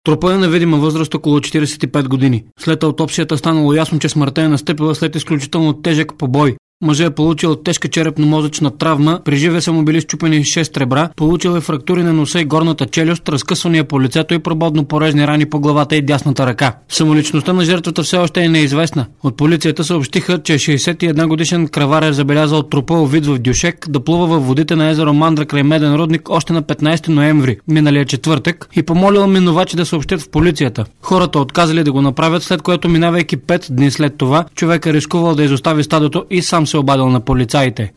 Трупът е на видима възраст около 45 години. След аутопсията станало ясно, че смъртта е настъпила след изключително тежък побой. Мъжът е получил тежка черепно-мозъчна травма, при живе са му били счупени 6 ребра, получил е фрактури на носа и горната челюст, разкъсвания по лицето и прободно-порезни рани по главата и дясната ръка. Самоличността на жертвата все още е неизвестна. От полицията съобщиха, че 61 годишен кравар е забелязал трупа овит в дюшек да плува във водите на езеро Мандра край Меден рудник още на 15 ноември, миналия четвъртък, и помолил минувачи да съобщят в полицията. Хората отказали да го направят, след което, минавайки 5 дни след това, човек е рискувал да изостави стадото и сам се обадил на полицаите.